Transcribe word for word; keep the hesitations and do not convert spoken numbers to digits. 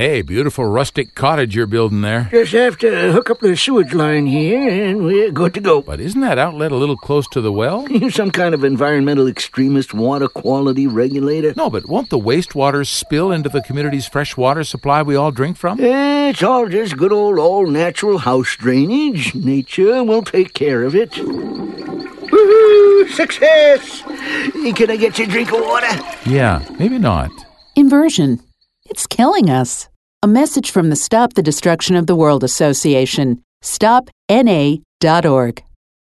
Hey, beautiful rustic cottage you're building there. Just have to hook up the sewage line here, and we're good to go. But isn't that outlet a little close to the well? You some kind of environmental extremist water quality regulator? No, but won't the wastewater spill into the community's fresh water supply we all drink from? Eh, it's all just good old all-natural house drainage. Nature will take care of it. Woohoo! Success! Can I get you a drink of water? Yeah, maybe not. Inversion. It's killing us. A message from the Stop the Destruction of the World Association. stop N A dot org.